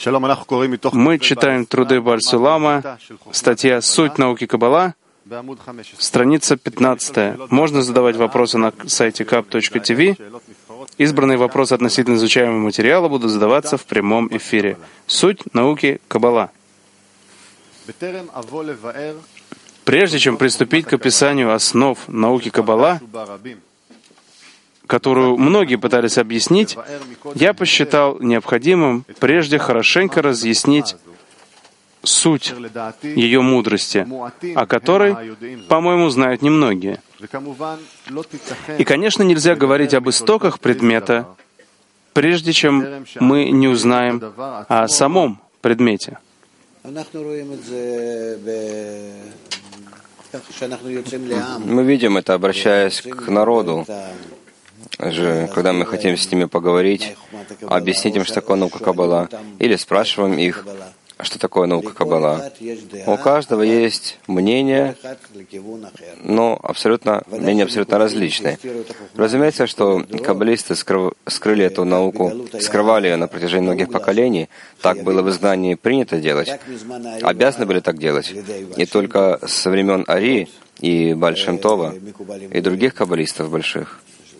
Мы читаем труды Бааль-Сулама, статья «Суть науки Каббала», страница 15. Можно задавать вопросы на сайте kap.tv. Избранные вопросы относительно изучаемого материала будут задаваться в прямом эфире. Суть науки Каббала. Прежде чем приступить к описанию основ науки Каббала, которую многие пытались объяснить, я посчитал необходимым прежде хорошенько разъяснить суть ее мудрости, о которой, по-моему, знают немногие. И, конечно, нельзя говорить об истоках предмета, прежде чем мы не узнаем о самом предмете. Мы видим это, обращаясь к народу, когда мы хотим с ними поговорить, объяснить им, что такое наука Каббала, или спрашиваем их, что такое наука Каббала. У каждого есть мнение, но мнения абсолютно различные. Разумеется, что каббалисты скрыли эту науку, скрывали ее на протяжении многих поколений. Так было в изгнании принято делать. Обязаны были так делать. И только со времен Ари и Бааль Шем Това и других каббалистов больших,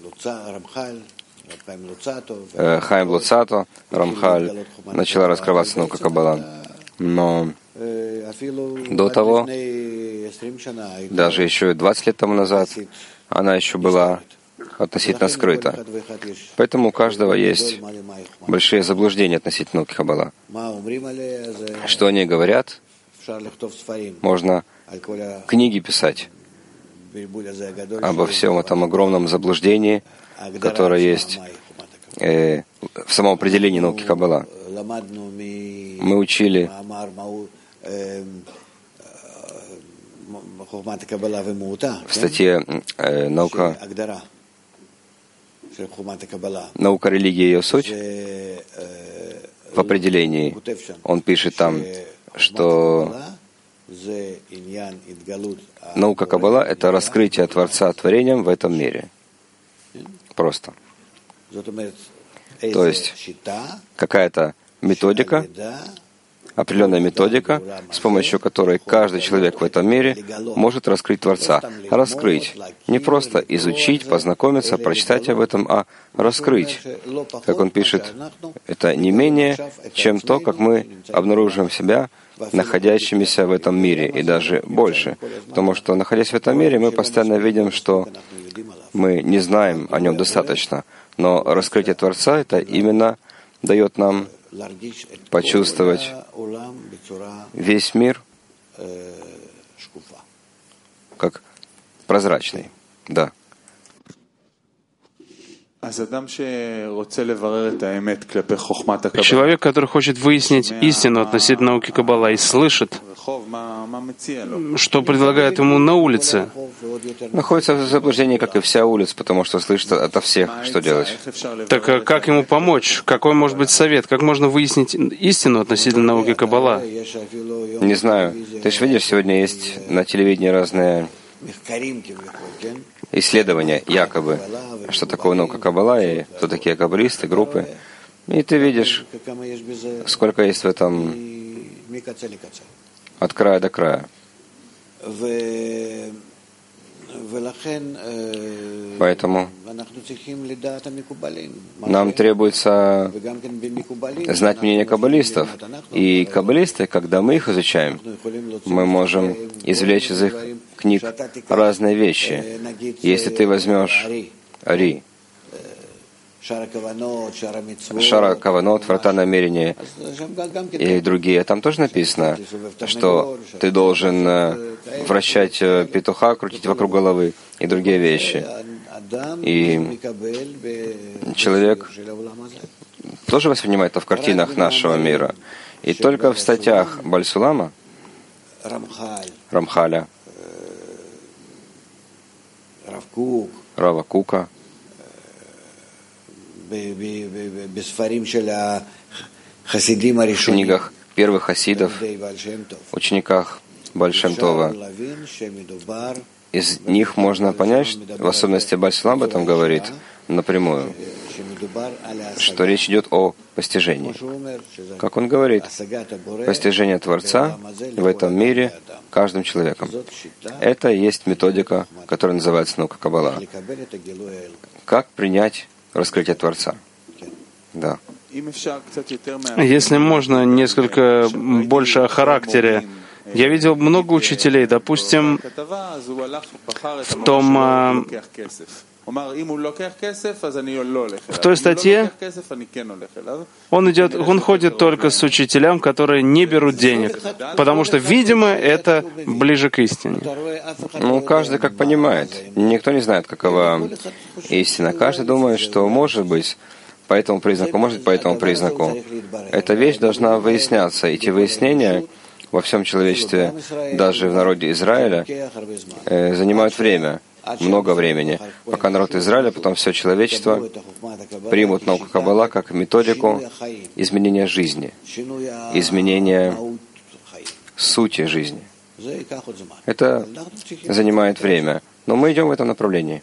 Хаим Луцато, Рамхаль, начала раскрываться наука Каббала. Но до того, даже еще 20 лет тому назад, она еще была относительно скрыта. Поэтому у каждого есть большие заблуждения относительно науки Каббала. Что они говорят? Можно книги писать обо всем этом огромном заблуждении, которое есть в самом определении науки Каббала. Мы учили в статье «Наука религии и ее суть» в определении. Он пишет там, что наука Каббала — это раскрытие Творца творением в этом мире. Просто. То есть какая-то методика, определенная методика, с помощью которой каждый человек в этом мире может раскрыть Творца. Раскрыть. Не просто изучить, познакомиться, прочитать об этом, а раскрыть. Как он пишет, это не менее, чем то, как мы обнаруживаем себя находящимися в этом мире, и даже больше. Потому что, находясь в этом мире, мы постоянно видим, что мы не знаем о нем достаточно. Но раскрытие Творца — это именно дает нам почувствовать весь мир как прозрачный. Да. Человек, который хочет выяснить истину относительно науки Каббала и слышит, что предлагают ему на улице, находится в заблуждении, как и вся улица, потому что слышит ото всех, что делать. Так а как ему помочь? Какой может быть совет? Как можно выяснить истину относительно науки Каббала? Не знаю. Ты же видишь, сегодня есть на телевидении разные исследования, якобы, что такое наука Каббала и кто такие каббалисты, группы. И ты видишь, сколько есть в этом от края до края. Поэтому нам требуется знать мнение каббалистов. И каббалисты, когда мы их изучаем, мы можем извлечь из их книг разные вещи. Если ты возьмешь Ари, Шара Каванот, врата намерения и другие, там тоже написано, что ты должен вращать петуха, крутить вокруг головы и другие вещи. И человек тоже воспринимает это в картинах нашего мира. И только в статьях Бааль-Сулама, Рамхаля, Рава Кука, в книгах первых хасидов, учениках Бааль Шем Това, из них можно понять, в особенности Бааль-Сулам об этом говорит напрямую, что речь идет о постижении. Как он говорит, постижение Творца в этом мире каждым человеком. Это и есть методика, которая называется наука Каббала. Как принять раскрытие Творца? Да. Если можно, несколько больше о характере. Я видел много учителей, допустим, в той статье он ходит только с учителям, которые не берут денег, потому что, видимо, это ближе к истине. Ну, каждый как понимает. Никто не знает, какова истина. Каждый думает, что может быть по этому признаку, может быть по этому признаку. Эта вещь должна выясняться. Эти выяснения во всем человечестве, даже в народе Израиля, занимают время, много времени, пока народ Израиля, потом все человечество примут науку Каббала как методику изменения жизни, изменения сути жизни. Это занимает время, но мы идем в этом направлении.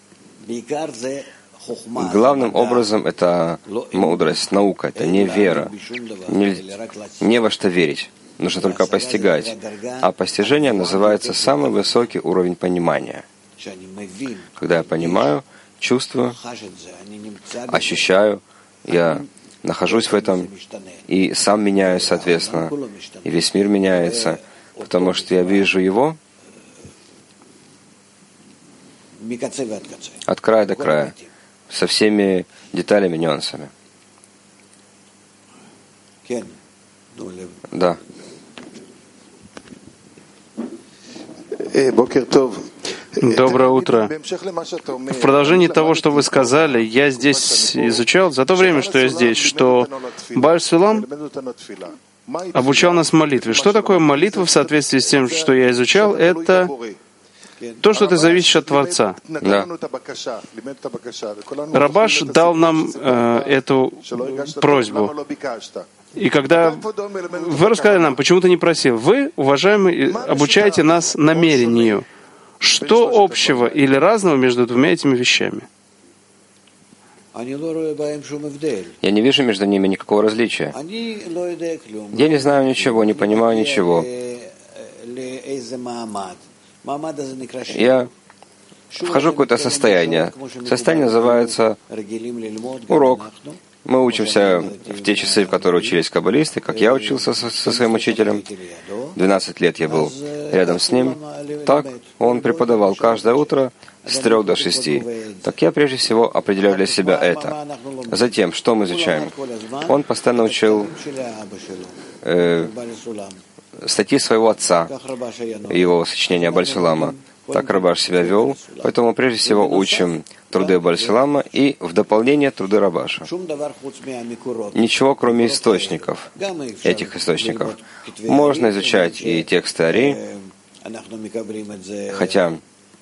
Главным образом это мудрость, наука, это не вера, не во что верить. Нужно только постигать. А постижение называется самый высокий уровень понимания. Когда я понимаю, чувствую, ощущаю, я нахожусь в этом и сам меняюсь, соответственно, и весь мир меняется, потому что я вижу его от края до края, со всеми деталями, нюансами. Да. Доброе утро. В продолжении того, что вы сказали, я здесь изучал, за то время, что я здесь, что Бааль Сулам обучал нас молитве. Что такое молитва в соответствии с тем, что я изучал? Это то, что ты зависишь от Творца. Да. Рабаш дал нам эту просьбу. И когда вы рассказали нам, почему ты не просил, вы, уважаемые, обучаете нас намерению. Что общего или разного между двумя этими вещами? Я не вижу между ними никакого различия. Я не знаю ничего, не понимаю ничего. Я вхожу в какое-то состояние. Состояние называется урок. Мы учимся в те часы, в которые учились каббалисты, как я учился со своим учителем. 12 лет я был рядом с ним. Так он преподавал каждое утро с 3 до 6. Так я прежде всего определяю для себя это. Затем, что мы изучаем? Он постоянно учил статьи своего отца, его сочинения Бааль Сулама. Так Рабаш себя вел, поэтому прежде всего учим труды Бааль Сулама и в дополнение труды Рабаша. Ничего, кроме источников, этих источников. Можно изучать и тексты Ари, хотя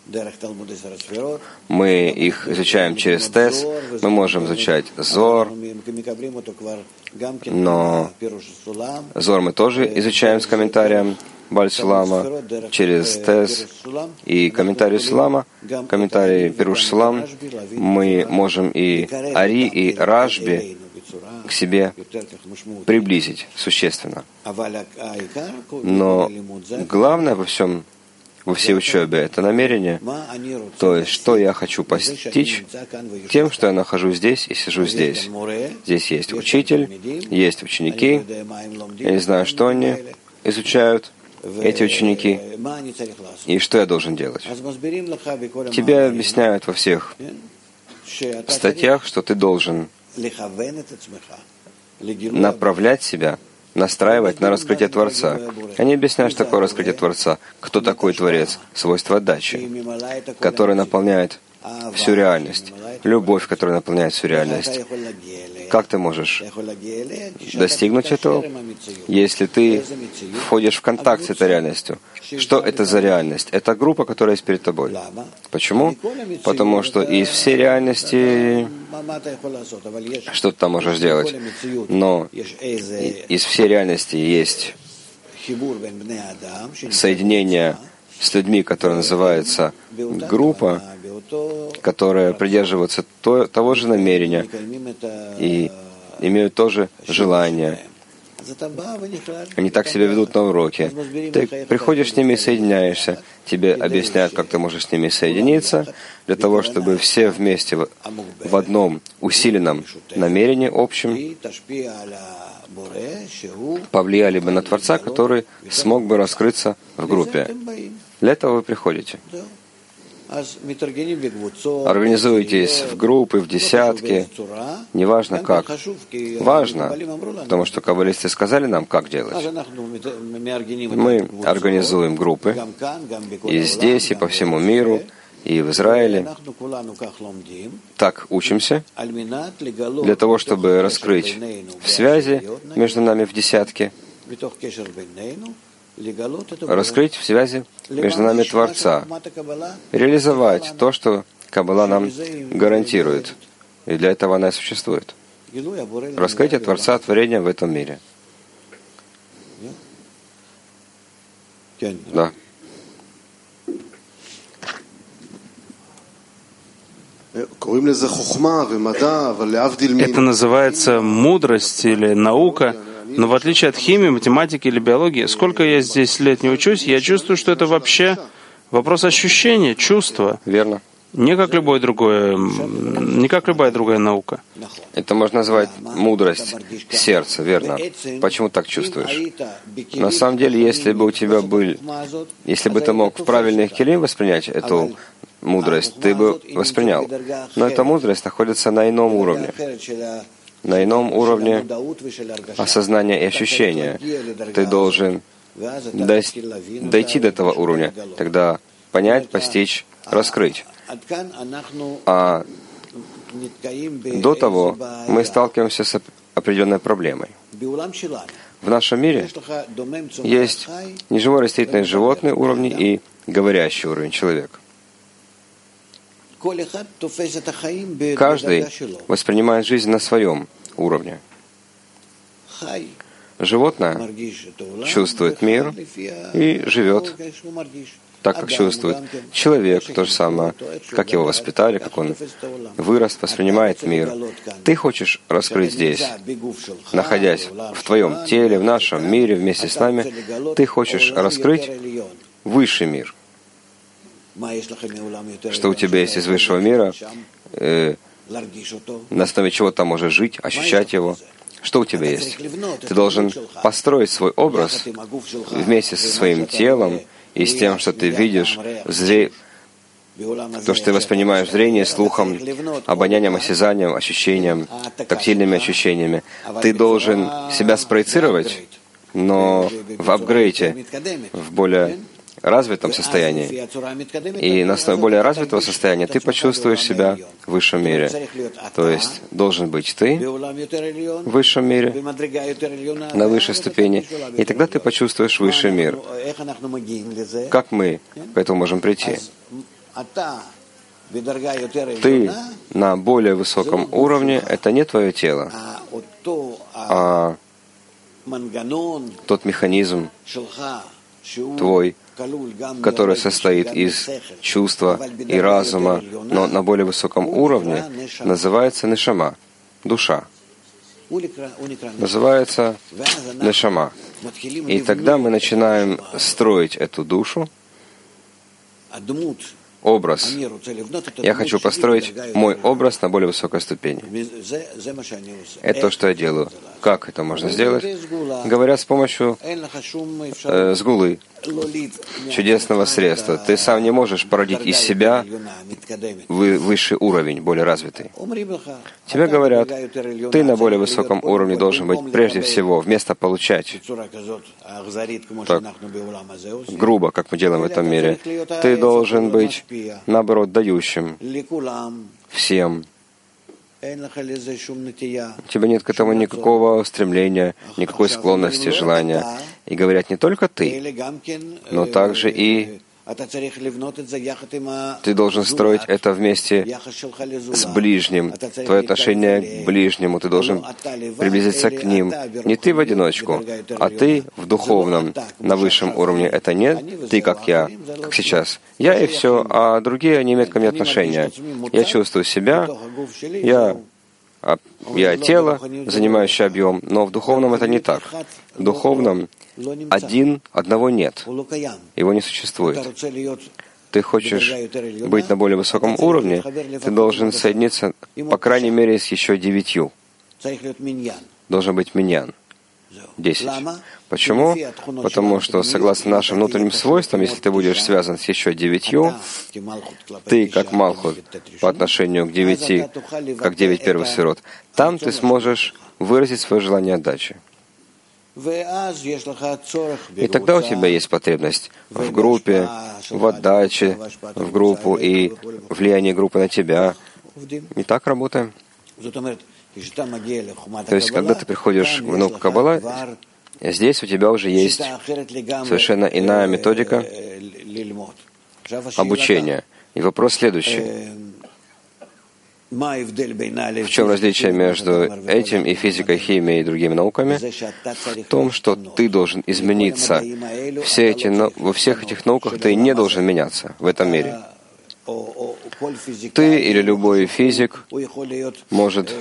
мы их изучаем через Тес, мы можем изучать Зор, но Зор мы тоже изучаем с комментарием Бааль Сулама, через Тес и комментарий Сулама, комментарий Пируш Сулам, мы можем и Ари, и Рашби к себе приблизить существенно. Но главное во всей учебе — это намерение, то есть, что я хочу постичь тем, что я нахожусь здесь и сижу здесь. Здесь есть учитель, есть ученики, я не знаю, что они изучают, эти ученики, и что я должен делать. Тебе объясняют во всех статьях, что ты должен направлять себя, настраивать на раскрытие Творца. Они объясняют, что такое раскрытие Творца, кто такой Творец, свойство отдачи, который наполняет всю реальность, любовь, которая наполняет всю реальность. Как ты можешь достигнуть этого, если ты входишь в контакт с этой реальностью? Что это за реальность? Это группа, которая есть перед тобой. Почему? Потому что из всей реальности что ты там можешь делать, но из всей реальности есть соединение с людьми, которые называются группа, которые придерживаются того же намерения и имеют то же желание. Они так себя ведут на уроке. Ты приходишь с ними и соединяешься. Тебе объясняют, как ты можешь с ними соединиться, для того, чтобы все вместе в одном усиленном намерении общем повлияли бы на Творца, который смог бы раскрыться в группе. Для этого вы приходите. Организуйтесь в группы, в десятки, неважно как. Важно, потому что каббалисты сказали нам, как делать. Мы организуем группы и здесь, и по всему миру, и в Израиле. Так учимся, для того, чтобы раскрыть в связи между нами в десятке, раскрыть в связи между нами Творца, реализовать то, что Каббала нам гарантирует. И для этого она и существует. Раскрытие Творца творения в этом мире. Да. Это называется мудрость или наука. Но в отличие от химии, математики или биологии, сколько я здесь лет не учусь, я чувствую, что это вообще вопрос ощущения, чувства. Верно. Не как любая другая наука. Это можно назвать мудрость сердца, верно. Почему так чувствуешь? На самом деле, если бы ты мог в правильных келим воспринять эту мудрость, ты бы воспринял. Но эта мудрость находится на ином уровне. На ином уровне осознания и ощущения. Ты должен дойти до этого уровня, тогда понять, постичь, раскрыть. А до того мы сталкиваемся с определенной проблемой. В нашем мире есть неживой, растительный, животный уровни и говорящий уровень человека. Каждый воспринимает жизнь на своем уровне. Животное чувствует мир и живет так, как чувствует. Человек то же самое, как его воспитали, как он вырос, воспринимает мир. Ты хочешь раскрыть здесь, находясь в твоем теле, в нашем мире, вместе с нами, ты хочешь раскрыть высший мир. Что у тебя есть из высшего мира, на основе чего ты можешь жить, ощущать его. Что у тебя есть? Ты должен построить свой образ вместе со своим телом и с тем, что ты видишь, то, что ты воспринимаешь зрением, слухом, обонянием, осязанием, ощущением, тактильными ощущениями. Ты должен себя спроецировать, но в апгрейде, в более развитом состоянии. И на основе более развитого состояния ты почувствуешь себя в высшем мире. То есть должен быть ты в высшем мире, на высшей ступени, и тогда ты почувствуешь высший мир. Как мы к этому можем прийти? Ты на более высоком уровне — это не твое тело, а тот механизм твой, который состоит из чувства и разума, но на более высоком уровне, называется нешама, душа. Называется нешама. И тогда мы начинаем строить эту душу, образ. Я хочу построить мой образ на более высокой ступени. Это то, что я делаю. Как это можно сделать? Говорят с помощью сгулы, чудесного средства. Ты сам не можешь породить из себя высший уровень, более развитый. Тебе говорят, ты на более высоком уровне должен быть прежде всего, вместо получать, так грубо, как мы делаем в этом мире, ты должен быть, наоборот, дающим всем. У тебя нет к этому никакого стремления, никакой склонности, желания. И говорят не только ты, но также и Ты должен строить это вместе с ближним. Твое отношение к ближнему. Ты должен приблизиться к ним. Не ты в одиночку, а ты в духовном, на высшем уровне. Это не ты, как я, как сейчас. Я и все, а другие не имеют ко мне отношения. Я чувствую себя, я тело, занимающее объем, но в духовном это не так. В духовном одного нет. Его не существует. Ты хочешь быть на более высоком уровне, ты должен соединиться, по крайней мере, с еще 9. Должен быть миньян. 10. Почему? Потому что, согласно нашим внутренним свойствам, если ты будешь связан с еще 9, ты, как Малхут, по отношению к 9, как 9 первых сферот, там ты сможешь выразить свое желание отдачи. И тогда у тебя есть потребность в группе, в отдаче, в группу и влияние группы на тебя. И так работаем. То есть, когда ты приходишь в науку Каббала, здесь у тебя уже есть совершенно иная методика обучения. И вопрос следующий. В чем различие между этим и физикой, химией и другими науками? В том, что ты должен измениться. Во всех этих науках ты не должен меняться в этом мире. Ты или любой физик может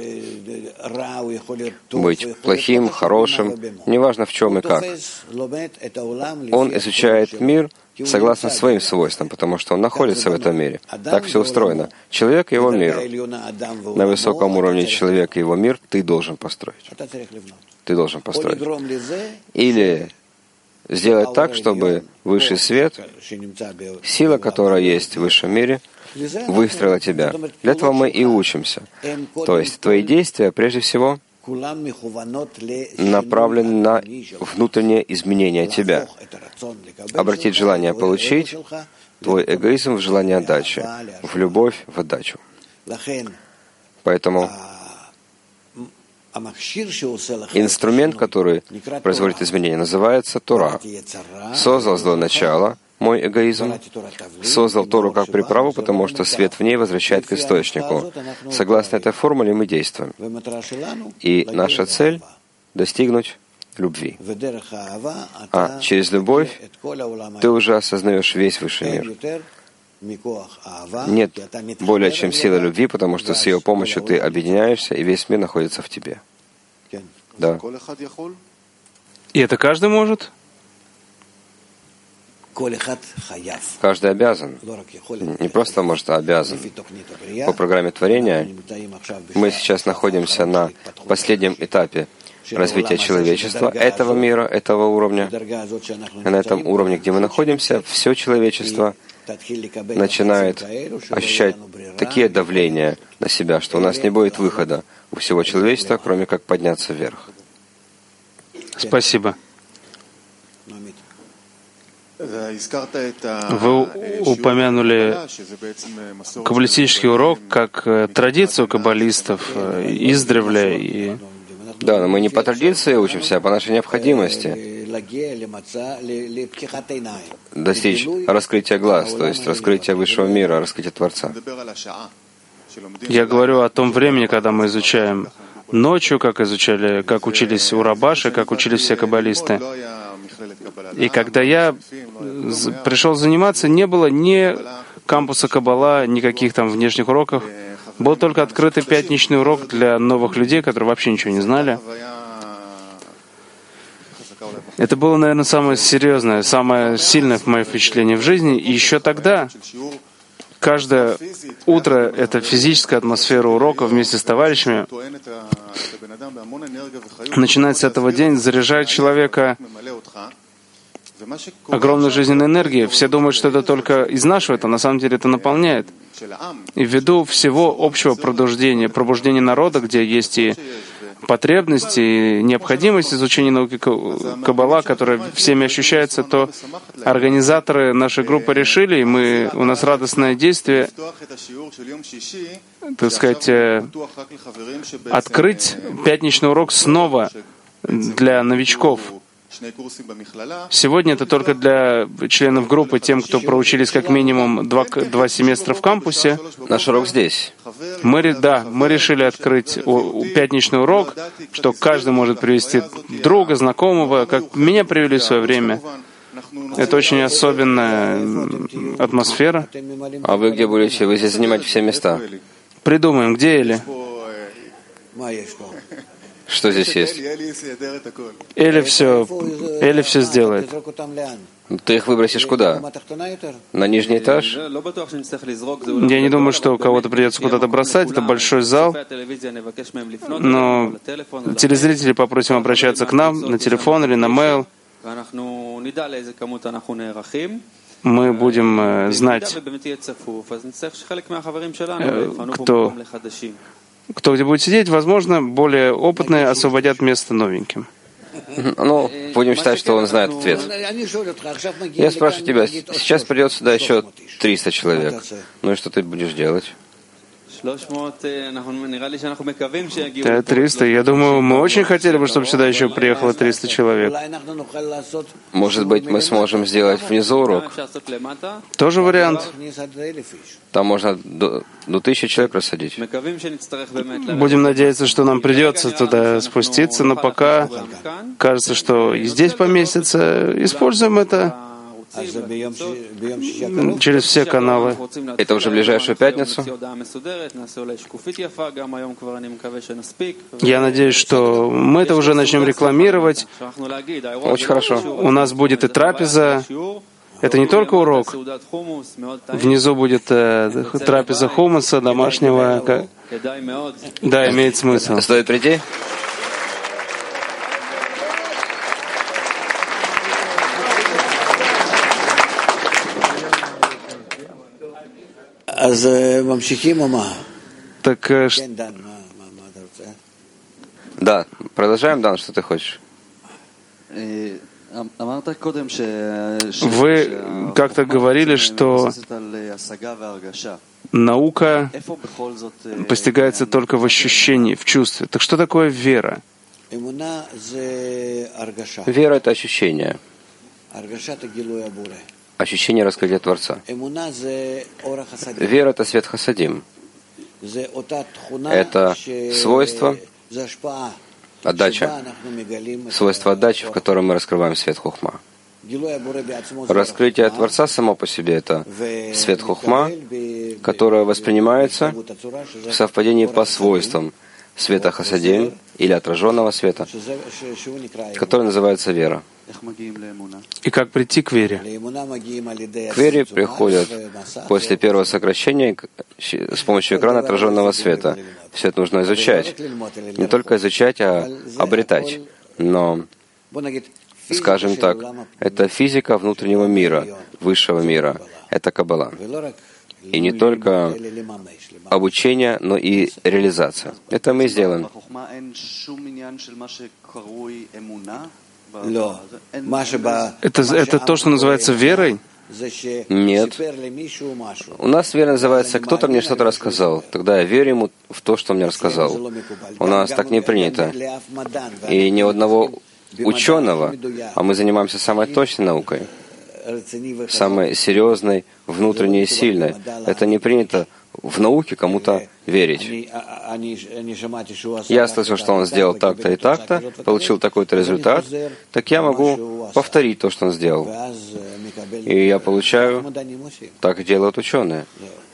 быть плохим, хорошим, неважно в чем и как. Он изучает мир согласно своим свойствам, потому что он находится в этом мире. Так все устроено. Человек и его мир. На высоком уровне человек и его мир ты должен построить. Ты должен построить. Или сделать так, чтобы высший свет, сила, которая есть в высшем мире, выстроила тебя. Для этого мы и учимся. То есть твои действия, прежде всего, направлены на внутреннее изменение тебя. Обратить желание получить, твой эгоизм в желание отдачи, в любовь, в отдачу. Поэтому инструмент, который производит изменения, называется Тора. Создал злое начало, мой эгоизм, создал Тору как приправу, потому что свет в ней возвращает к источнику. Согласно этой формуле мы действуем. И наша цель — достигнуть любви. А через любовь ты уже осознаешь весь высший мир. Нет более чем силы любви, потому что с ее помощью ты объединяешься, и весь мир находится в тебе. Да. И это каждый может? Каждый обязан. Не просто может, а обязан. По программе творения мы сейчас находимся на последнем этапе развития человечества, этого мира, этого уровня. И на этом уровне, где мы находимся, все человечество начинает ощущать такие давления на себя, что у нас не будет выхода у всего человечества, кроме как подняться вверх. Спасибо. Вы упомянули каббалистический урок как традицию каббалистов издревле. И... Да, но мы не по традиции учимся, а по нашей необходимости достичь раскрытия глаз, то есть раскрытия высшего мира, раскрытия Творца. Я говорю о том времени, когда мы изучаем ночью, как учились у Рабаши, как учились все каббалисты. И когда я пришел заниматься, не было ни кампуса Каббала, никаких там внешних уроков. Был только открытый пятничный урок для новых людей, которые вообще ничего не знали. Это было, наверное, самое серьезное, самое сильное мое впечатление в жизни. И еще тогда каждое утро эта физическая атмосфера урока вместе с товарищами начинает с этого дня заряжать человека огромной жизненной энергией. Все думают, что это только изнашивает, а на самом деле это наполняет. И ввиду всего общего пробуждения народа, где есть и потребность, и необходимость изучения науки Каббала, которая всеми ощущается, то организаторы нашей группы решили, и у нас радостное действие, так сказать, открыть пятничный урок снова для новичков. Сегодня это только для членов группы, тем, кто проучились как минимум 2 семестра в кампусе. Наш урок здесь. Мы решили открыть пятничный урок, что каждый может привести друга, знакомого, как меня привели в свое время. Это очень особенная атмосфера. А вы где будете? Вы здесь занимаете все места. Придумаем, где Эли? Что здесь есть? Эли все сделает. Ты их выбросишь куда? На нижний этаж? Я не думаю, что кого-то придется куда-то бросать. Это большой зал. Но телезрители попросим обращаться к нам на телефон или на mail. Мы будем знать, кто где будет сидеть. Возможно, более опытные освободят место новеньким. Ну, будем считать, что он знает ответ. Я спрашиваю тебя, сейчас придет сюда еще 300 человек. Ну и что ты будешь делать? 300. Я думаю, мы очень хотели бы, чтобы сюда еще приехало 300 человек. Может быть, мы сможем сделать внизу урок? Тоже вариант. Там можно до 1000 человек рассадить. Будем надеяться, что нам придется туда спуститься, но пока кажется, что и здесь поместится. Используем это через все каналы. Это уже ближайшую пятницу? Я надеюсь, что мы это уже начнем рекламировать. Очень хорошо. У нас будет и трапеза. Это не только урок. Внизу будет трапеза хумуса домашнего. Да, имеет смысл. Стоит прийти? Так, да, продолжаем, Дан, что ты хочешь? Вы как-то говорили, что наука постигается только в ощущении, в чувстве. Так что такое вера? Вера — это ощущение. Ощущение раскрытия Творца. Вера — это свет хасадим. Это свойство, отдача, свойство отдачи, в котором мы раскрываем свет хухма. Раскрытие Творца само по себе — это свет хухма, которое воспринимается в совпадении по свойствам света хасадим или отраженного света, который называется вера. И как прийти к вере? К вере приходят после первого сокращения с помощью экрана отраженного света. Все это нужно изучать. Не только изучать, а обретать. Но, скажем так, это физика внутреннего мира, высшего мира. Это Каббала. И не только обучение, но и реализация. Это мы сделаем. Это то, что называется верой? Нет. У нас вера называется «кто-то мне что-то рассказал». Тогда я верю ему в то, что он мне рассказал. У нас так не принято. И ни одного ученого, а мы занимаемся самой точной наукой, самой серьезной, внутренней и сильной. Это не принято в науке кому-то верить. Я слышал, что он сделал так-то и так-то, получил такой-то результат, так я могу повторить то, что он сделал. И я получаю, так делают ученые.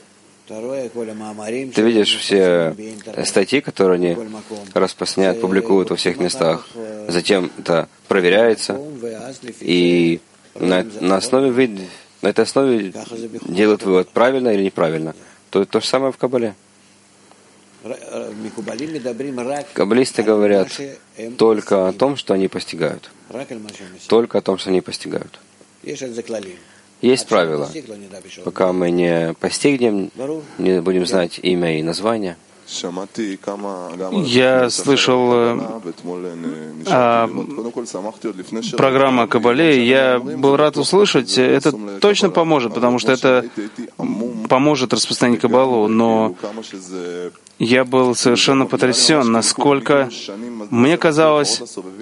Ты видишь все статьи, которые они распространяют, публикуют во всех местах. Затем это проверяется, и на этой основе делают вывод, правильно или неправильно. То же самое в Каббале. Каббалисты говорят только о том, что они постигают. Только о том, что они постигают. Есть правила. Пока мы не постигнем, не будем знать имя и название. Я слышал программу о Каббале, и я был рад услышать. Это точно поможет, потому что это поможет распространить Каббалу, но я был совершенно потрясен, насколько Мне казалось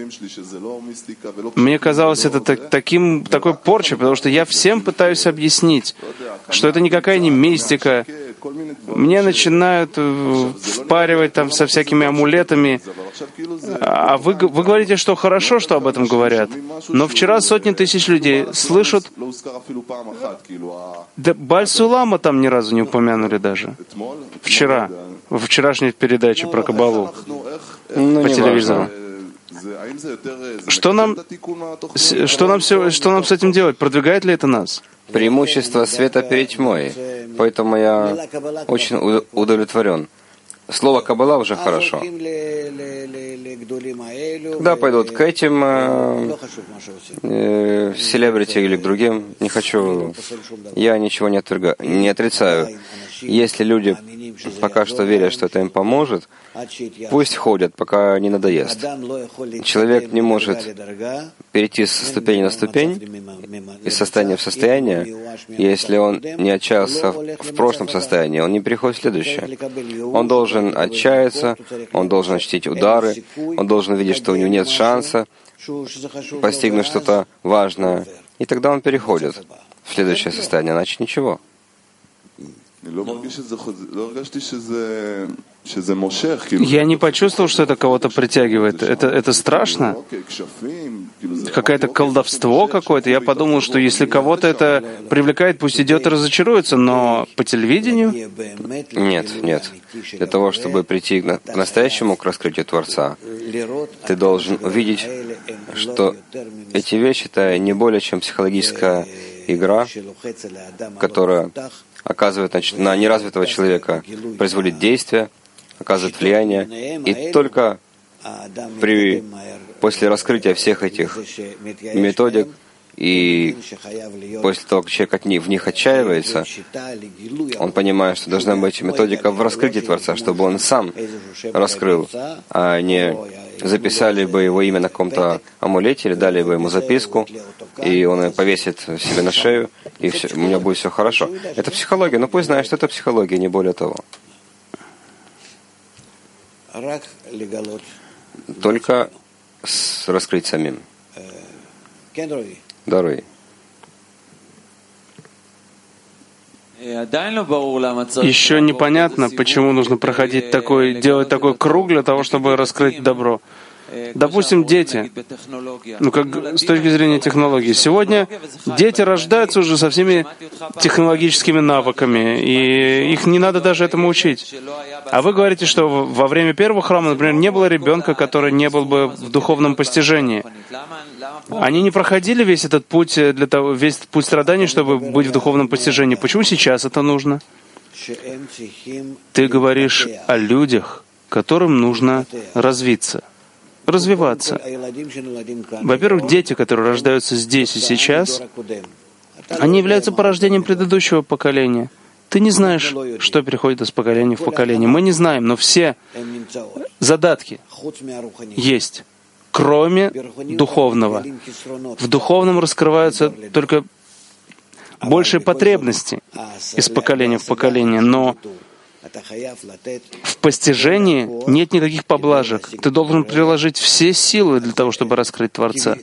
это такой порчей, потому что я всем пытаюсь объяснить, что это никакая не мистика. Мне начинают впаривать там со всякими амулетами. А вы говорите, что хорошо, что об этом говорят. Но вчера сотни тысяч людей слышат... Да Бааль Сулама там ни разу не упомянули даже. Вчера. Во вчерашней передаче про Каббалу. По телевизору. Что нам с этим делать? Продвигает ли это нас? Преимущество света перед тьмой. Поэтому я очень удовлетворен. Слово «каббала» уже хорошо. Когда пойдут к этим селебрити или к другим, не хочу, я ничего не отрицаю. Если люди пока что верят, что это им поможет, пусть ходят, пока не надоест. Человек не может перейти со ступени на ступень, из состояния в состояние, если он не отчаялся в прошлом состоянии, он не переходит в следующее. Он должен отчаяться, он должен ощутить удары, он должен видеть, что у него нет шанса постигнуть что-то важное, и тогда он переходит в следующее состояние, иначе ничего. Я не почувствовал, что это кого-то притягивает. Это страшно? Какое-то колдовство какое-то? Я подумал, что если кого-то это привлекает, пусть идет и разочаруется, но по телевидению? Нет. Для того, чтобы прийти по-настоящему к раскрытию Творца, ты должен увидеть, что эти вещи — это не более чем психологическая игра, которая оказывает на неразвитого человека, производит действие, оказывает влияние. И только после раскрытия всех этих методик и после того, как человек в них отчаивается, он понимает, что должна быть методика в раскрытии Творца, чтобы он сам раскрыл, а не записали бы его имя на каком-то амулете или дали бы ему записку, и он ее повесит себе на шею, и все, у меня будет все хорошо. Это психология, но пусть знает, что это психология, не более того. Только раскрыть самим. Даруй. Еще непонятно, почему нужно делать такой круг для того, чтобы раскрыть добро. Допустим, дети, как с точки зрения технологий. Сегодня дети рождаются уже со всеми технологическими навыками, и их не надо даже этому учить. А вы говорите, что во время первого храма, например, не было ребенка, который не был бы в духовном постижении. Они не проходили весь этот путь страданий, чтобы быть в духовном постижении. Почему сейчас это нужно? Ты говоришь о людях, которым нужно развиваться. Во-первых, дети, которые рождаются здесь и сейчас, они являются порождением предыдущего поколения. Ты не знаешь, что переходит из поколения в поколение. Мы не знаем, но все задатки есть, кроме духовного. В духовном раскрываются только большие потребности из поколения в поколение, но в постижении нет никаких поблажек. Ты должен приложить все силы для того, чтобы раскрыть Творца.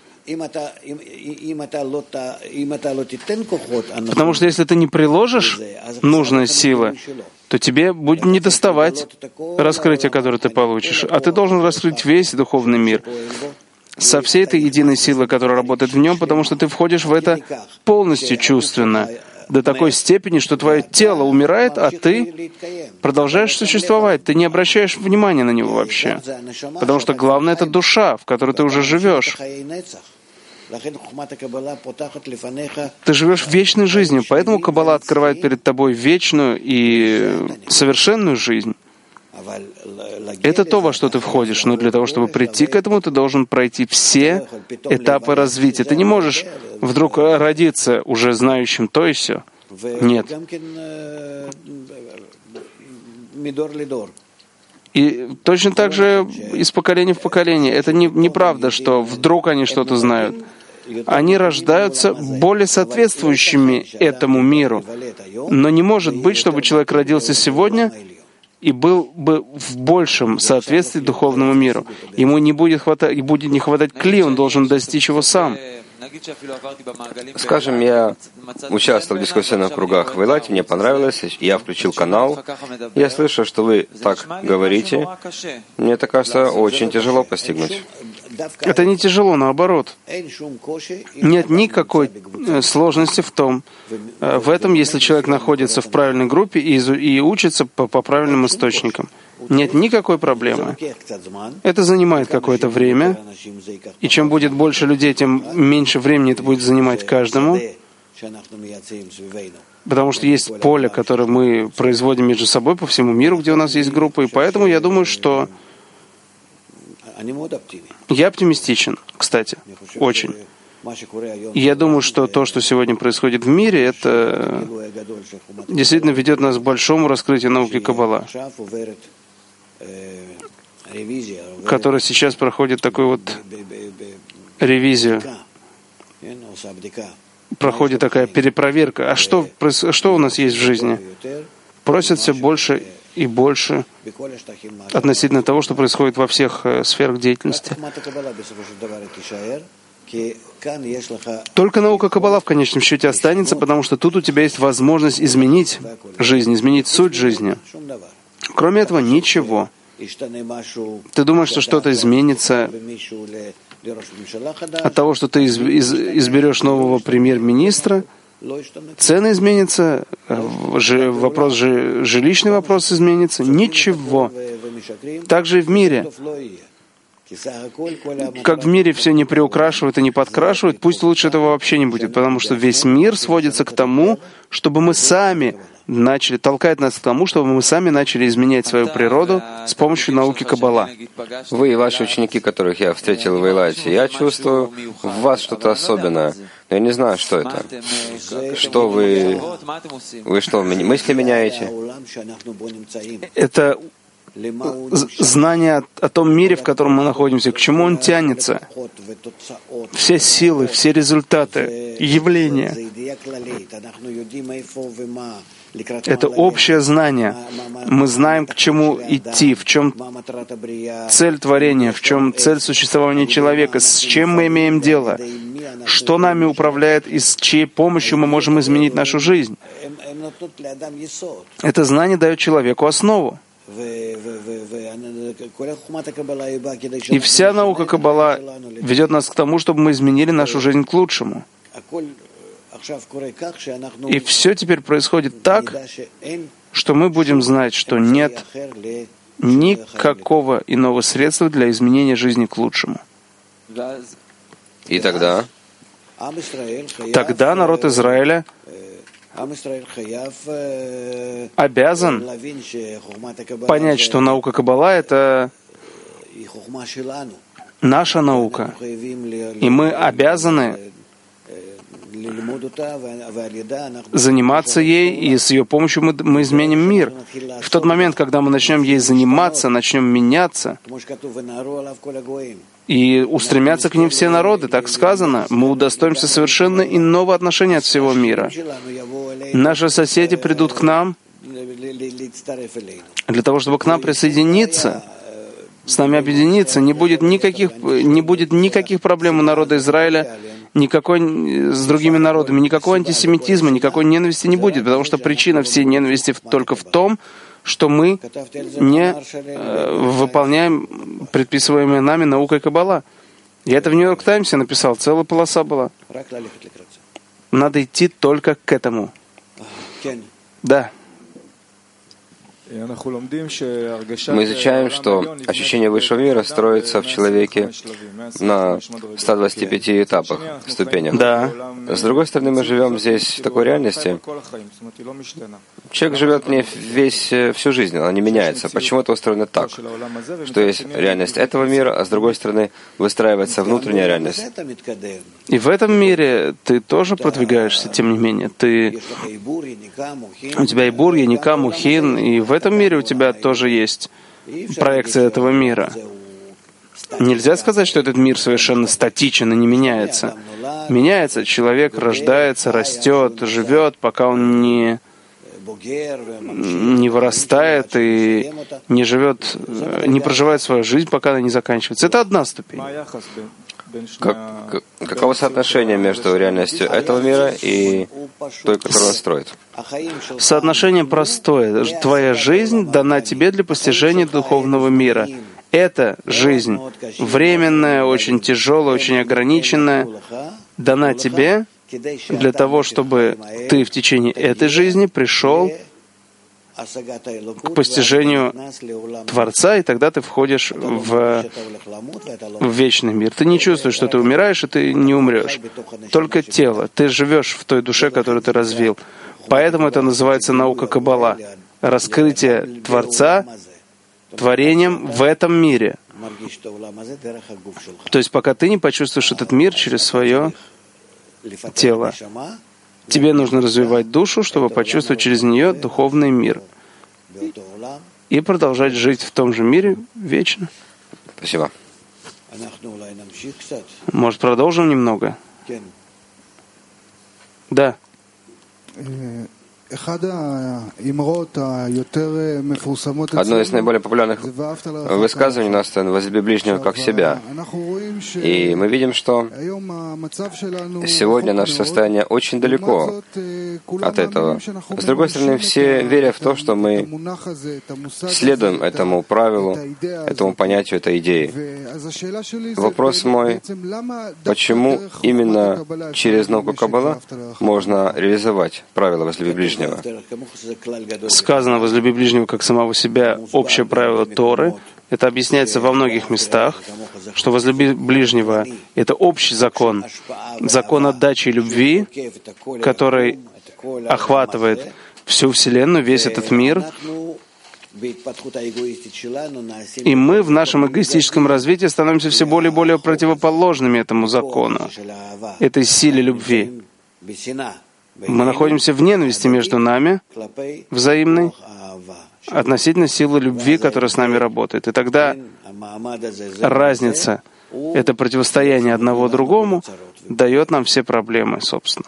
Потому что если ты не приложишь нужные силы, то тебе будет недоставать раскрытия, которое ты получишь. А ты должен раскрыть весь духовный мир со всей этой единой силой, которая работает в нем, потому что ты входишь в это полностью чувственно, до такой степени, что твое тело умирает, а ты продолжаешь существовать. Ты не обращаешь внимания на него вообще. Потому что главное — это душа, в которой ты уже живешь. Ты живешь вечной жизнью, поэтому Каббала открывает перед тобой вечную и совершенную жизнь. Это то, во что ты входишь, но для того, чтобы прийти к этому, ты должен пройти все этапы развития. Ты не можешь вдруг родиться уже знающим то и сё. Нет. И точно так же из поколения в поколение. Это неправда, что вдруг они что-то знают. Они рождаются более соответствующими этому миру. Но не может быть, чтобы человек родился сегодня и был бы в большем соответствии духовному миру. Ему не будет не хватать кли, он должен достичь его сам. Скажем, я участвовал в дискуссионных кругах в Эйлате, мне понравилось, я включил канал, я слышу, что вы так говорите, мне это кажется очень тяжело постигнуть. Это не тяжело, наоборот. Нет никакой сложности в этом, если человек находится в правильной группе и учится по правильным источникам. Нет никакой проблемы. Это занимает какое-то время, и чем будет больше людей, тем меньше времени это будет занимать каждому, потому что есть поле, которое мы производим между собой по всему миру, где у нас есть группы, и поэтому я думаю, что я оптимистичен, кстати, очень. И я думаю, что то, что сегодня происходит в мире, это действительно ведет нас к большому раскрытию науки Каббала, которая сейчас проходит такую вот ревизию, проходит такая перепроверка. А что у нас есть в жизни? Просят все больше и больше относительно того, что происходит во всех сферах деятельности. Только наука Каббала в конечном счете останется, потому что тут у тебя есть возможность изменить жизнь, изменить суть жизни. Кроме этого, ничего. Ты думаешь, что что-то изменится от того, что ты изберешь нового премьер-министра? Цены изменятся, жилищный вопрос изменится. Ничего. Также и в мире. Как в мире все не приукрашивают и не подкрашивают, пусть лучше этого вообще не будет, потому что весь мир сводится к тому, чтобы мы сами толкает нас к тому, чтобы мы сами начали изменять свою природу с помощью науки Каббала. Вы и ваши ученики, которых я встретил в Эйлате, я чувствую в вас что-то особенное, но я не знаю, что это. Что вы что, мысли меняете? Это знание о том мире, в котором мы находимся, к чему он тянется. Все силы, все результаты, явления. Это общее знание. Мы знаем, к чему идти, в чем цель творения, в чем цель существования человека, с чем мы имеем дело, что нами управляет и с чьей помощью мы можем изменить нашу жизнь. Это знание дает человеку основу. И вся наука Каббала ведет нас к тому, чтобы мы изменили нашу жизнь к лучшему. И все теперь происходит так, что мы будем знать, что нет никакого иного средства для изменения жизни к лучшему. И тогда народ Израиля обязан понять, что наука Каббала — это наша наука, и мы обязаны заниматься ей, и с ее помощью мы изменим мир. В тот момент, когда мы начнем ей заниматься, начнем меняться, и устремятся к ним все народы, так сказано, мы удостоимся совершенно иного отношения от всего мира. Наши соседи придут к нам для того, чтобы к нам присоединиться, с нами объединиться. Не будет никаких проблем у народа Израиля, с другими народами, никакого антисемитизма, никакой ненависти не будет, потому что причина всей ненависти только в том, что мы не выполняем предписываемое нами наукой Каббала. Я это в Нью-Йорк Таймсе написал, целая полоса была. Надо идти только к этому. Да. Мы изучаем, что ощущение высшего мира строится в человеке на 125 этапах, ступенях. Да. С другой стороны, мы живем здесь в такой реальности. Человек живет не всю жизнь, она не меняется. Почему это устроено так? Что есть реальность этого мира, а с другой стороны выстраивается внутренняя реальность. И в этом мире ты тоже продвигаешься, тем не менее. У тебя и бур, и ника, мухин, и в этом мире у тебя тоже есть проекция этого мира. Нельзя сказать, что этот мир совершенно статичен и не меняется. Меняется. Человек рождается, растет, живет, пока он не не вырастает и не живет, не проживает свою жизнь, пока она не заканчивается. Это одна ступень. Каково соотношение между реальностью этого мира и той, которую он строит? Соотношение простое. Твоя жизнь дана тебе для постижения духовного мира. Эта жизнь временная, очень тяжелая, очень ограниченная, дана тебе для того, чтобы ты в течение этой жизни пришел к постижению Творца, и тогда ты входишь в вечный мир. Ты не чувствуешь, что ты умираешь, и ты не умрешь. Только тело. Ты живешь в той душе, которую ты развил. Поэтому это называется наука Каббала. Раскрытие Творца творением в этом мире. То есть пока ты не почувствуешь этот мир через свое тело. Тебе нужно развивать душу, чтобы почувствовать через нее духовный мир. И продолжать жить в том же мире вечно. Спасибо. Может, продолжим немного? Да. Одно из наиболее популярных высказываний у нас — «возлюби ближнего как себя». И мы видим, что сегодня наше состояние очень далеко от этого. С другой стороны, все верят в то, что мы следуем этому правилу, этому понятию, этой идее. Вопрос мой: почему именно через науку Каббала можно реализовать правило «возлюби ближнего»? Сказано «возлюби ближнего как самого себя» — общее правило Торы. Это объясняется во многих местах, что «возлюби ближнего» — это общий закон, закон отдачи и любви, который охватывает всю Вселенную, весь этот мир. И мы в нашем эгоистическом развитии становимся все более и более противоположными этому закону, этой силе любви. Мы находимся в ненависти между нами, взаимной, относительно силы любви, которая с нами работает. И тогда разница, это противостояние одного другому, дает нам все проблемы, собственно.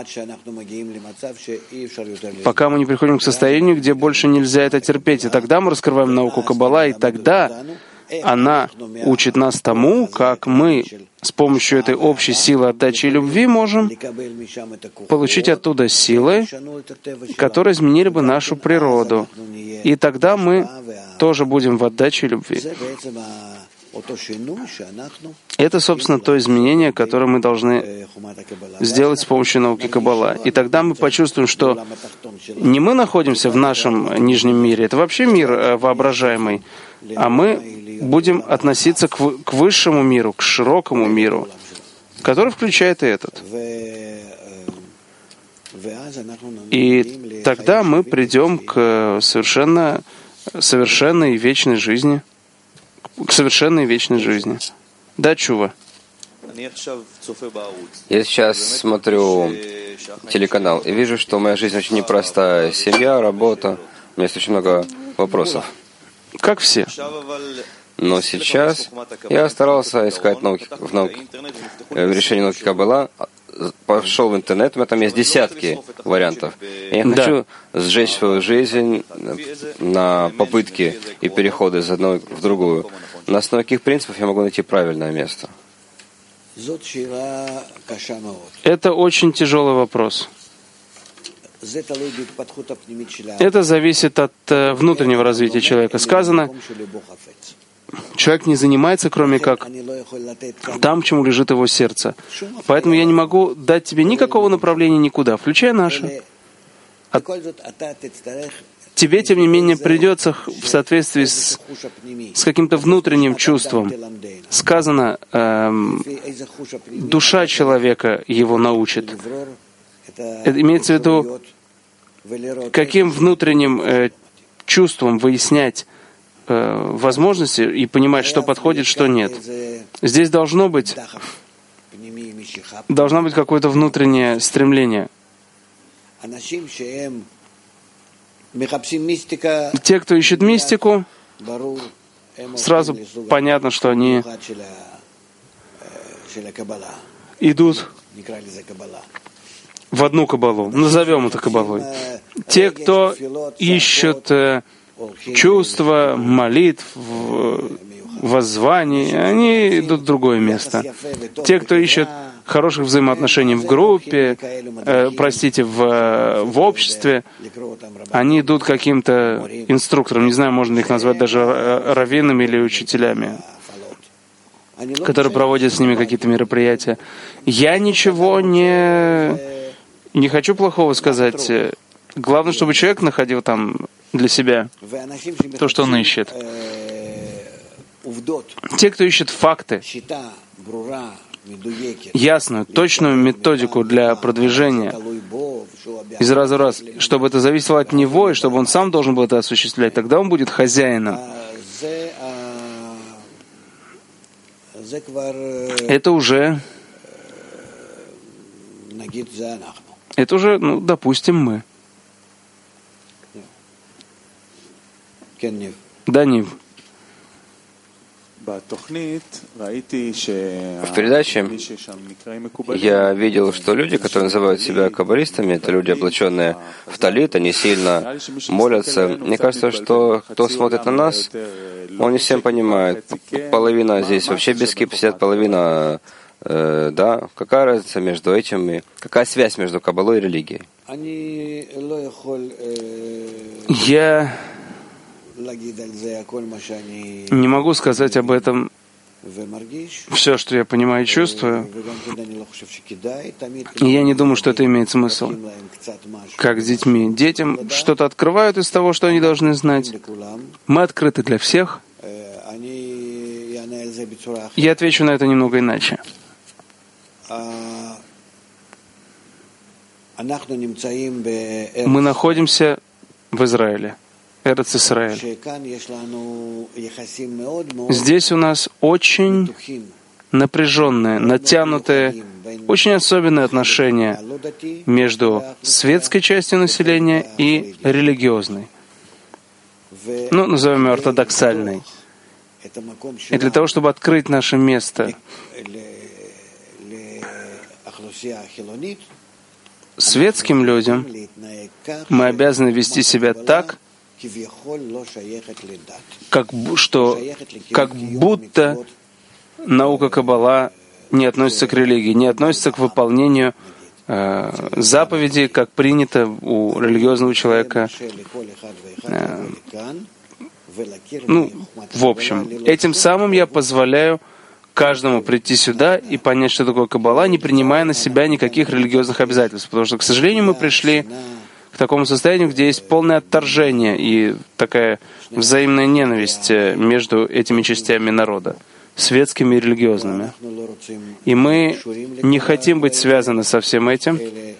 Пока мы не приходим к состоянию, где больше нельзя это терпеть. И тогда мы раскрываем науку Каббала, и тогда она учит нас тому, как мы с помощью этой общей силы отдачи и любви можем получить оттуда силы, которые изменили бы нашу природу. И тогда мы тоже будем в отдаче и любви. Это, собственно, то изменение, которое мы должны сделать с помощью науки Каббала. И тогда мы почувствуем, что не мы находимся в нашем нижнем мире, это вообще мир воображаемый, а мы будем относиться к высшему миру, к широкому миру, который включает и этот. И тогда мы придем к совершенной вечной жизни. К совершенной вечной жизни. Да, Чува? Я сейчас смотрю телеканал и вижу, что моя жизнь очень непростая. Семья, работа. У меня есть очень много вопросов. Как все. Но сейчас я старался искать в решении науки Каббала. Пошел в интернет, у меня там есть десятки вариантов. И я хочу сжечь свою жизнь на попытки и переходы из одной в другую. На основе каких принципов я могу найти правильное место? Это очень тяжелый вопрос. Это зависит от внутреннего развития человека. Сказано, человек не занимается, кроме как там, к чему лежит его сердце. Поэтому я не могу дать тебе никакого направления никуда, включая наше. Тебе, тем не менее, придется в соответствии с каким-то внутренним чувством. Сказано, душа человека его научит. Это имеется в виду, каким внутренним чувством выяснять возможности и понимать, что подходит, что нет. Здесь должна быть какое-то внутреннее стремление. Те, кто ищет мистику, сразу понятно, что они идут в одну каббалу, назовем это каббалой. Те, кто ищут чувства, молитв, воззваний, они идут в другое место. Те, кто ищет хороших взаимоотношений в группе, в обществе, они идут каким-то инструкторам, не знаю, можно их назвать даже раввинами или учителями, которые проводят с ними какие-то мероприятия. Я ничего не хочу плохого сказать. Главное, чтобы человек находил там для себя то, что он ищет. Те, кто ищет факты, ясную, точную методику для продвижения из раза в раз, чтобы это зависело от него, и чтобы он сам должен был это осуществлять, тогда он будет хозяином. Это уже, допустим, мы. Да, Нив. В передаче я видел, что люди, которые называют себя каббалистами, это люди, облаченные в талит, они сильно молятся. Мне кажется, что кто смотрит на нас, он не всем понимает. Половина здесь вообще без кипы сидят, половина, да. Какая разница между этим и какая связь между каббалой и религией? Я не могу сказать об этом все, что я понимаю и чувствую. И я не думаю, что это имеет смысл. Как с детьми. Детям что-то открывают из того, что они должны знать. Мы открыты для всех. Я отвечу на это немного иначе. Мы находимся в Израиле. Эрец Исраэль. Здесь у нас очень напряженные, натянутые, очень особенные отношения между светской частью населения и религиозной. Назовем ее ортодоксальной. И для того, чтобы открыть наше место светским людям, мы обязаны вести себя так, как будто наука Каббала не относится к религии, не относится к выполнению заповедей, как принято у религиозного человека. В общем, этим самым я позволяю каждому прийти сюда и понять, что такое Каббала, не принимая на себя никаких религиозных обязательств. Потому что, к сожалению, мы пришли к такому состоянию, где есть полное отторжение и такая взаимная ненависть между этими частями народа, светскими и религиозными. И мы не хотим быть связаны со всем этим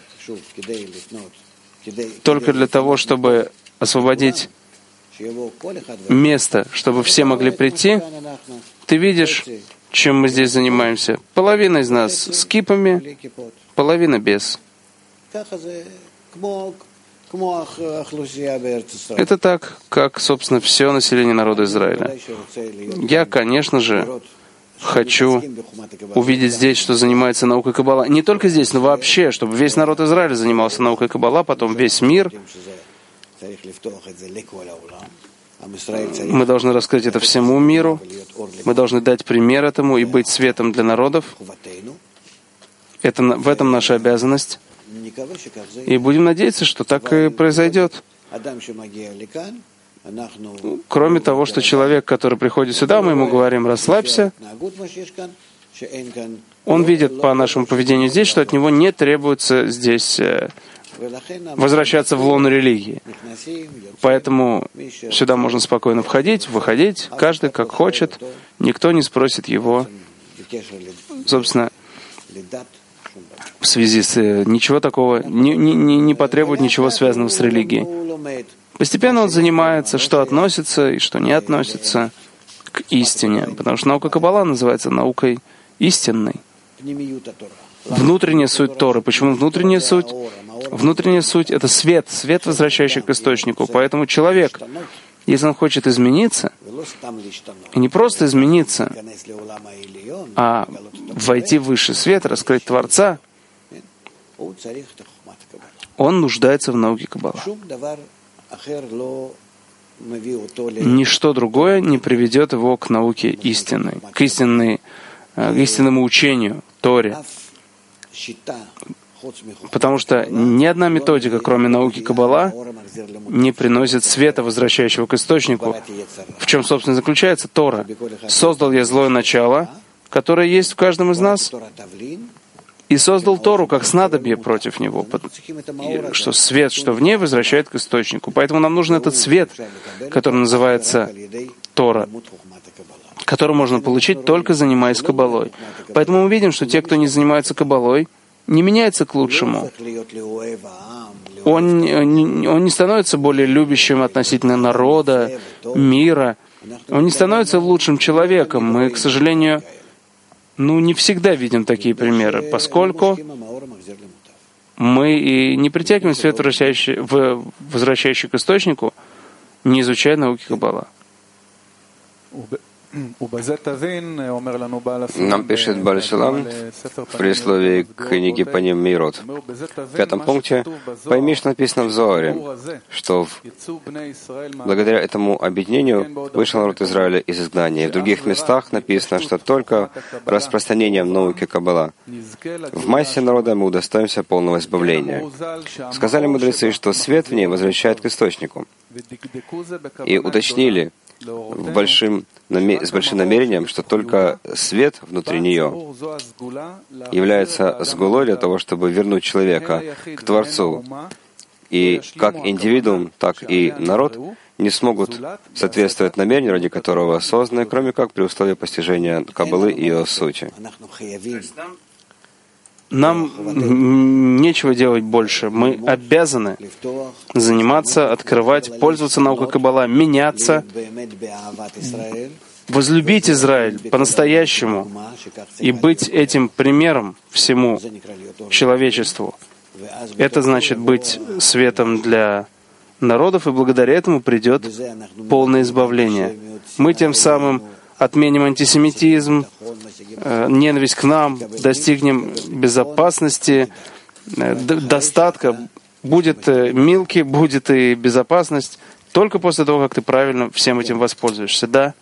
только для того, чтобы освободить место, чтобы все могли прийти. Ты видишь, чем мы здесь занимаемся? Половина из нас с кипами, половина без. Это так, как, собственно, все население народа Израиля. Я, конечно же, хочу увидеть здесь, что занимается наукой Каббала. Не только здесь, но вообще, чтобы весь народ Израиля занимался наукой Каббала, потом весь мир. Мы должны раскрыть это всему миру. Мы должны дать пример этому и быть светом для народов. В этом наша обязанность. И будем надеяться, что так и произойдет. Кроме того, что человек, который приходит сюда, мы ему говорим: расслабься. Он видит по нашему поведению здесь, что от него не требуется здесь возвращаться в лоно религии. Поэтому сюда можно спокойно входить, выходить, каждый как хочет. Никто не спросит его, собственно, в связи с ничего такого, не потребует ничего связанного с религией. Постепенно он занимается, что относится и что не относится к истине, потому что наука Каббала называется наукой истинной. Внутренняя суть Торы. Почему внутренняя суть? Внутренняя суть — это свет, свет, возвращающий к источнику. Поэтому человек, если он хочет измениться, и не просто измениться, а войти в высший свет, раскрыть Творца, он нуждается в науке Каббала. Ничто другое не приведет его к науке истинной, к истинному учению, Торе. Потому что ни одна методика, кроме науки Каббала, не приносит света, возвращающего к источнику. В чем, собственно, заключается Тора? «Создал я злое начало, которое есть в каждом из нас, и создал Тору как снадобье против него, что свет, что в ней, возвращает к источнику». Поэтому нам нужен этот свет, который называется Тора, который можно получить только занимаясь Каббалой. Поэтому мы видим, что те, кто не занимается Каббалой, не меняется к лучшему. Он не становится более любящим относительно народа, мира. Он не становится лучшим человеком. Мы, к сожалению, не всегда видим такие примеры, поскольку мы и не притягиваем свет, возвращающий к источнику, не изучая науки Каббала. Нам пишет Бааль Шулам в предисловии к книге «Паним Мирот». В 5 пункте: «Пойми, что написано в Зоаре, что благодаря этому объединению вышел народ Израиля из изгнания. И в других местах написано, что только распространением науки Каббала в массе народа мы удостоимся полного избавления. Сказали мудрецы, что свет в ней возвращает к источнику. И уточнили с большим намерением, что только свет внутри нее является сгулой для того, чтобы вернуть человека к Творцу. И как индивидуум, так и народ не смогут соответствовать намерению, ради которого созданы, кроме как при условии постижения Каббалы и ее сути». Нам нечего делать больше. Мы обязаны заниматься, открывать, пользоваться наукой Каббала, меняться, возлюбить Израиль по-настоящему и быть этим примером всему человечеству. Это значит быть светом для народов, и благодаря этому придет полное избавление. Мы тем самым отменим антисемитизм, ненависть к нам, достигнем безопасности, достатка. Будет милки, будет и безопасность только после того, как ты правильно всем этим воспользуешься. Да?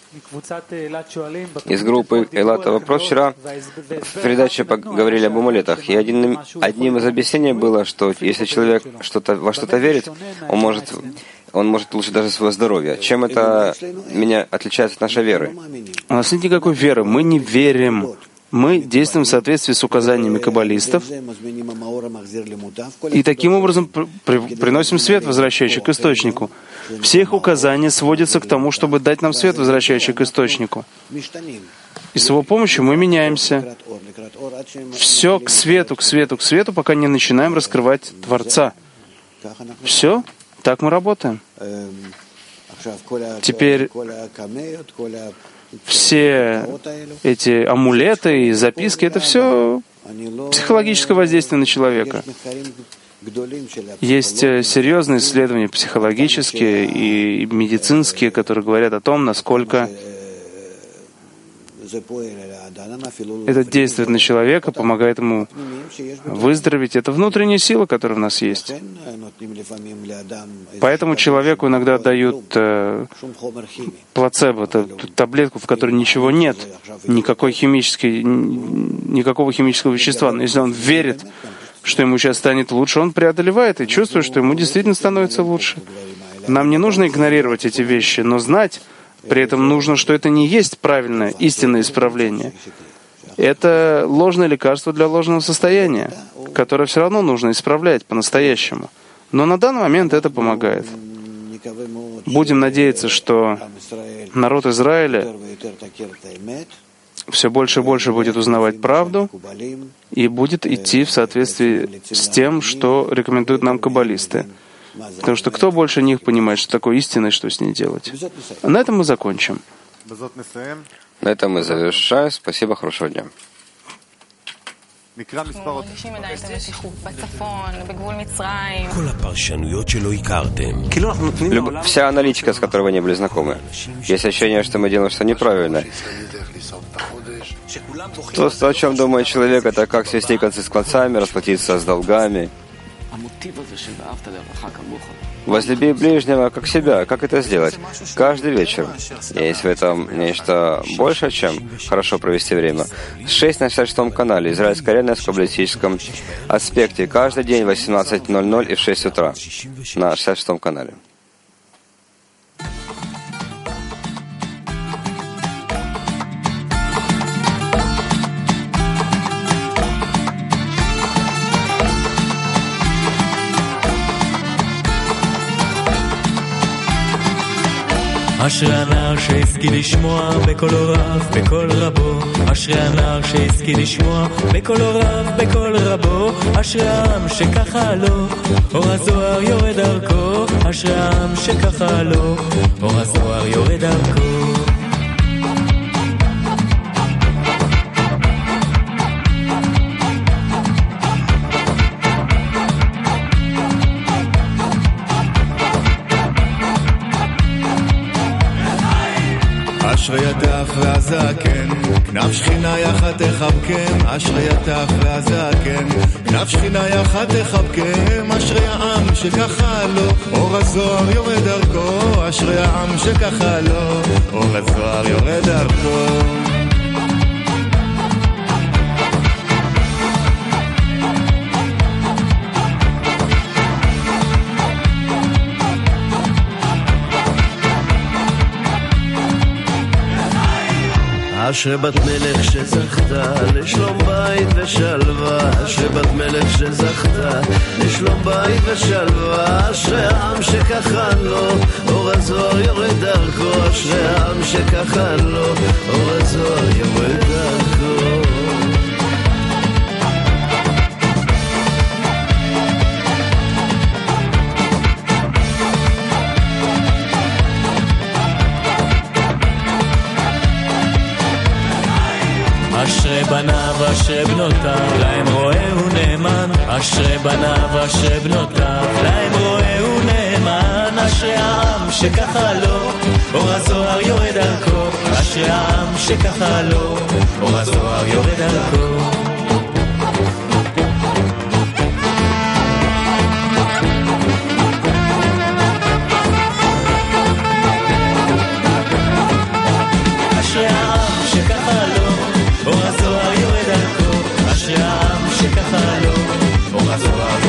Из группы Элата вопрос. Вчера в передаче поговорили об амулетах, и одним из объяснений было, что если человек во что-то верит, он может улучшить даже свое здоровье. Чем это отличается от нашей веры? У нас нет никакой веры. Мы не верим. Мы действуем в соответствии с указаниями каббалистов и таким образом приносим свет, возвращающий к источнику. Все их указания сводятся к тому, чтобы дать нам свет, возвращающий к источнику. И с его помощью мы меняемся. Все к свету, к свету, к свету, пока не начинаем раскрывать Творца. Все, так мы работаем. Теперь все эти амулеты и записки — это все психологическое воздействие на человека. Есть серьезные исследования психологические и медицинские, которые говорят о том, насколько это действует на человека, помогает ему выздороветь. Это внутренняя сила, которая у нас есть. Поэтому человеку иногда дают плацебо, таблетку, в которой ничего нет, никакого химического вещества. Но если он верит, что ему сейчас станет лучше, он преодолевает и чувствует, что ему действительно становится лучше. Нам не нужно игнорировать эти вещи, но знать при этом нужно, что это не есть правильное, истинное исправление. Это ложное лекарство для ложного состояния, которое все равно нужно исправлять по-настоящему. Но на данный момент это помогает. Будем надеяться, что народ Израиля все больше и больше будет узнавать правду и будет идти в соответствии с тем, что рекомендуют нам каббалисты. Потому что кто больше них понимает, что такое истина и что с ней делать? А на этом мы закончим. На этом мы завершаем. Спасибо, хорошего дня. Вся аналитика, с которой вы не были знакомы. Есть ощущение, что мы делаем что-то неправильно. То, о чем думает человек, это как свести концы с концами, расплатиться с долгами. Возлюби ближнего как себя. Как это сделать? Каждый вечер. Есть в этом нечто большее, чем хорошо провести время. 6 на 66 канале. Израильская реальность в каббалистическом аспекте. Каждый день в 18:00 и в 6 утра. На 66 канале. אשרי הנער שהשכיל לשמוע בקול רב, בקול רבו. אשרי הנער שהשכיל לשמוע בקול רב, בקול רבו. אשרי העם שככה לו, אור הזוהר יורד דרכו. אשרי העם שככה לו, אור הזוהר יורד דרכו. אשרי הטף והזקן, כנף שכינה יחד תחבקם. אשרי הטף והזקן, כנף שכינה יחד תחבקם. אשרי העם שככה לו, אור הזוהר יורד דרכו. אשרי העם שככה לו, אור הזוהר יורד דרכו. אשרי בת מלך שזכתה לשלום בית ושלווה. אשרי בת מלך שזכתה לשלום בית ושלווה. אשרי העם שככה לו, אור הזוהר יורד דרכו. אשרי העם שככה לו, אור הזוהר יורד דרכו. אשרי בניו אשרי בנותיו, להם רואה ונאמן. אשרי בניו אשרי בנותיו, להם רואה ונאמן. אשרי העם שככה לו, אור הזוהר יורד דרכו. אשרי העם שככה לו, אור הזוהר יורד דרכו. אשרי העם שככה לו, אור הזוהר יורד דרכו. אשרי העם שככה לו, אור הזוהר